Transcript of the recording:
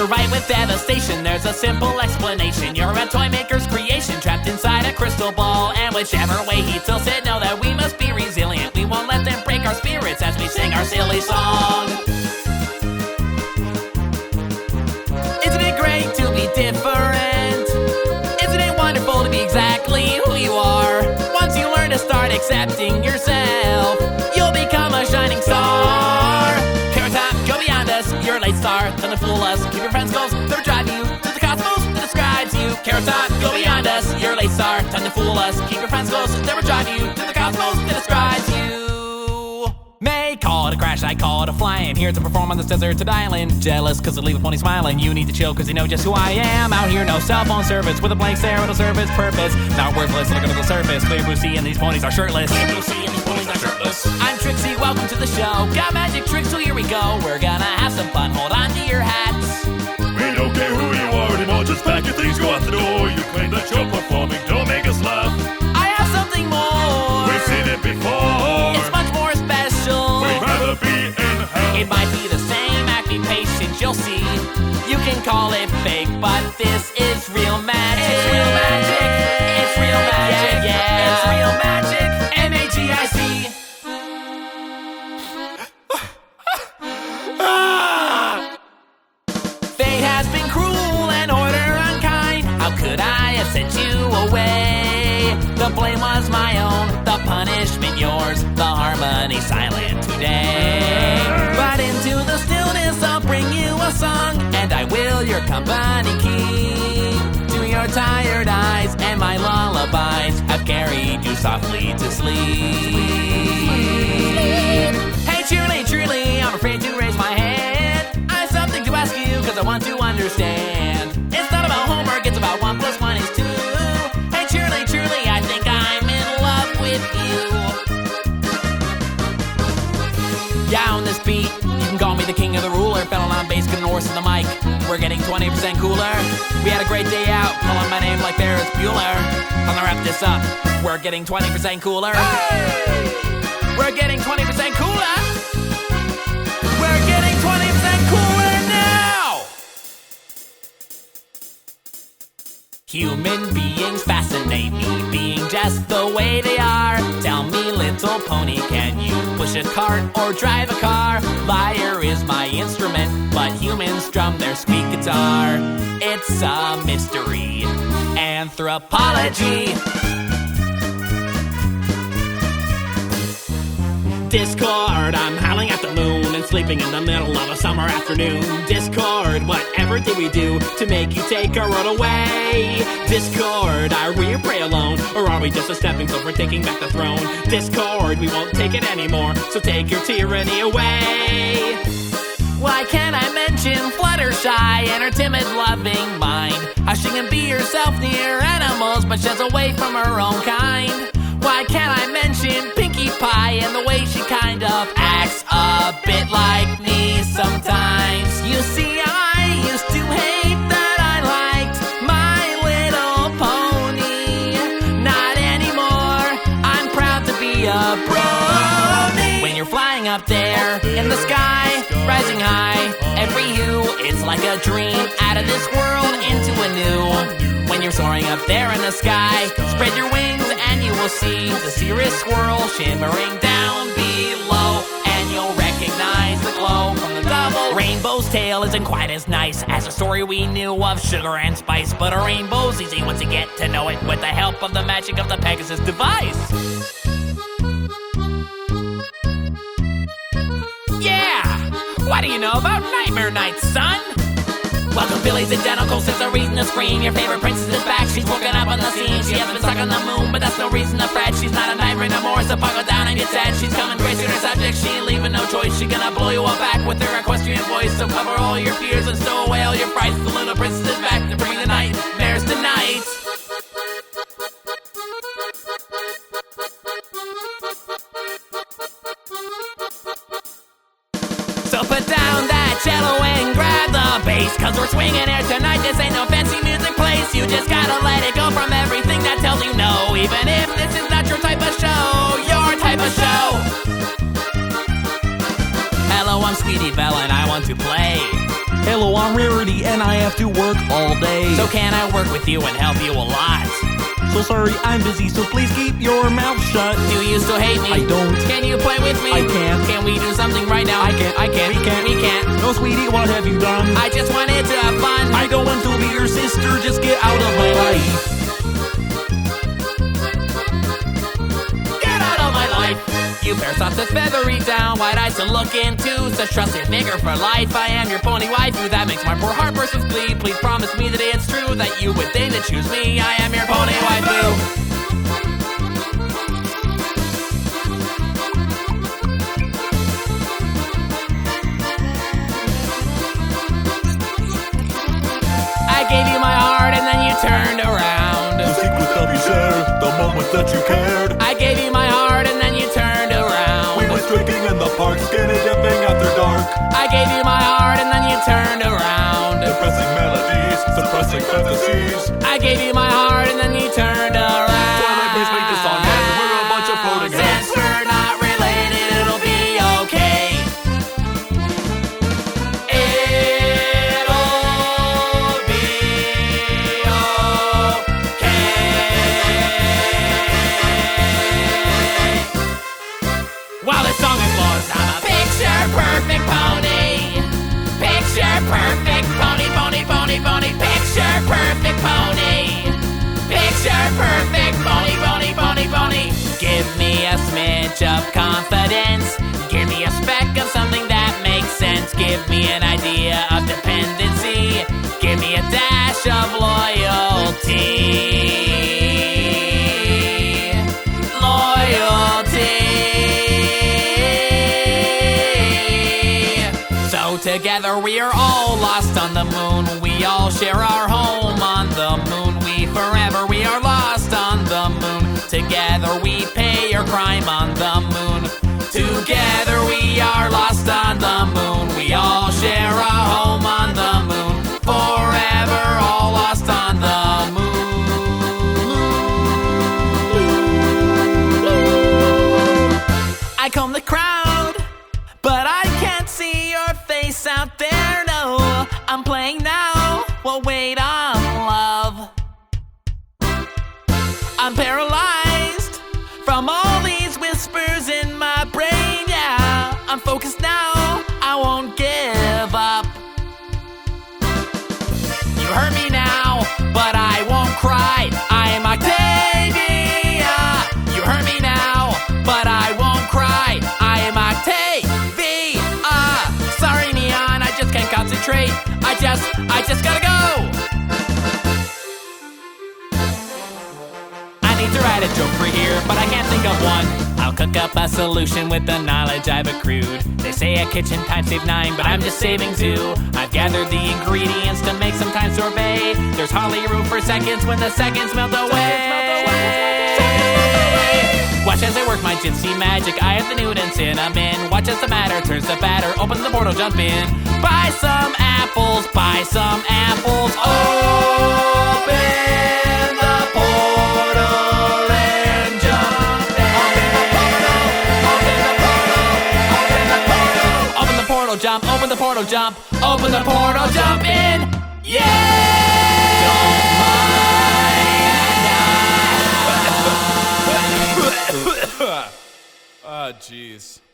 you're right with devastation. There's a simple explanation. You're a toy maker's creation, trapped inside a crystal ball. And whichever way he tilts it, know that we must be resilient. We won't let them break our spirits as we sing our silly song. Isn't it great to be different? Isn't it wonderful to be exactly who you are? Once you learn to start accepting yourself, you'll become a shining star. Carrot Top, go beyond us. You're a late star, don't fool us. Keep your friends' goals, they'll drive you to the cosmos that describes you. Carrot Top, go beyond us. You're a late star, time to fool us. Keep your friends' goals, they'll drive you to the cosmos that describes you. May call it a crash, I call it a fly. I'm here to perform on this deserted island. Jealous cause I leave a pony smiling. You need to chill cause you know just who I am. Out here no cell phone service, with a blank stare it'll serve its purpose. Not worthless, look under the surface. Clear blue sea and these ponies are shirtless. Clear blue sea and these ponies are shirtless. I'm Trixie, welcome to the show. Got magic tricks, so here we go. We're gonna have some fun, hold on to your hats. We don't care who you are anymore, just pack your things, go out the door. You claim that you're performing, don't make us laugh. I have something more. We've seen it before. It's much more special. We'd rather be in hell. It might be the same, act be patient, you'll see. You can call it fake, but this is real magic. It's real magic. It's real magic. Yeah. It's real magic. MAGIC. Fate has been cruel and order unkind. How could I have sent you away? The blame was my own, the punishment yours, the harmony silent today. But into the stillness I'll bring you a song, and I will your company keep. To your tired eyes and my lullabies have carried you softly to sleep. Hey truly, truly, I'm afraid to raise my hand. I have something to ask you cause I want to understand. It's not about homework, it's about 1 + 1 is 2. Hey truly, truly, I think I'm in love with you. Yeah, on this beat, you can call me the king of the ruler. Fell on bass, good horse in the mic. We're getting 20% cooler. We had a great day out, calling my name like Ferris Bueller. I'm gonna wrap this up. We're getting 20% cooler. Hey! We're getting 20% cooler. We're getting 20% cooler now. Human beings fascinate me, being just the way they are. Tell me, little pony, can you push a cart or drive a car? Lyre is my instrument, but humans strum their squeak guitar. It's a mystery. Anthropology. Discord, I'm howling at the moon and sleeping in the middle of a summer afternoon. Discord, whatever did we do to make you take our world away? Discord, are we your prey alone, or are we just a stepping stone for taking back the throne? Discord, we won't take it anymore, so take your tyranny away. Why can't I mention Fluttershy and her timid, loving mind? How she can be herself near animals, but she's away from her own kind. Why can't I mention Pinkie Pie and the way she kind of acts a bit like me sometimes? You see, I used to hate that I liked My Little Pony. Not anymore, I'm proud to be a brony. When you're flying up there in the sky, rising high, every hue, it's like a dream out of this world into a new. When you're soaring up there in the sky, spread your wings and you will see the cirrus swirl shimmering down below. And you'll recognize the glow from the double. Rainbow's tale isn't quite as nice as a story we knew of sugar and spice, but a rainbow's easy once you get to know it with the help of the magic of the Pegasus device. Yeah! What do you know about Nightmare Night, son? Welcome Billy's identical, since a reason to scream. Your favorite princess is back, she's woken up on the scene. She hasn't been stuck on the moon, but that's no reason to fret. She's not a nightmare no more, so buckle down and get sad. She's coming crazy with her subject, she ain't leaving no choice. She gonna blow you all back with her equestrian voice. So cover all your fears and stow away all your frights. The little princess is back to bring the nightmares tonight. So put down that cello and grab the bass, cause we're swinging here tonight, this ain't no fancy music place. You just gotta let it go from everything that tells you no. Even if this is not your type of show, your type of show. Hello, I'm Sweetie Belle and I want to play. Hello, I'm Rarity, and I have to work all day. So can I work with you and help you a lot? So sorry, I'm busy, so please keep your mouth shut. Do you still hate me? I don't. Can you play with me? I can't. Can we do something right now? I can't. We can't. No, sweetie, what have you done? I just wanted to have fun. I don't want to be your sister, just get out of my life. Get out of my life. You pair soft as feathery down, wide eyes to look into, such trusted nigger for life. I am your pony waifu, that makes my poor heart burst with glee. Please promise me that it's true that you would deign to choose me. I am your pony waifu. I gave you my heart and then you turned around. The secret that we shared, the moment that you cared. I gave you my heart and then you turned around. We went drinking in the park, skinny dipping after dark. I gave you my heart and then you turned around. Depressing melodies, suppressing fantasies. I gave you my heart and then you turned around. Twilight, please make this song end. We're a bunch of floating heads. Since we're not related, it'll be okay. It'll be okay. While this song is lost, I'm a picture perfect pony. Picture perfect pony, pony, pony, pony. Picture perfect pony. Picture perfect pony, pony, pony, pony. Give me a smidge of confidence. Give me a speck of something that makes sense. Give me an idea of dependency. Give me a dash of loyalty. So together we are all lost on the moon. We all share our home on the moon. We are lost on the moon. Together we pay your crime on the moon. Together we are lost on the moon. We all share a home on the moon. Forever all lost on the moon. I comb the crowd, but I can't see your face out there. No, I'm playing now. Well, wait on love. I'm paralyzed from all these whispers in my brain, yeah. I'm focused now, I won't give up. You hurt me now, but I won't cry. I'm Octavia. You hurt me now, but I won't cry. I'm Octavia. Sorry, Neon, I just can't concentrate. I just gotta go. To write a joke for here, but I can't think of one. I'll cook up a solution with the knowledge I've accrued. They say a kitchen time save 9, but I'm just saving 2. I've gathered the ingredients to make some time sorbet. There's hardly room for seconds when the seconds melt away. Watch as I work my gypsy magic. I have the nude and cinnamon. Watch as the matter turns to batter. Open the portal, jump in. Buy some apples, buy some apples. Open the portal. Jump, open the portal, jump, open the portal, jump in, yeah! Don't mind. Ah, jeez.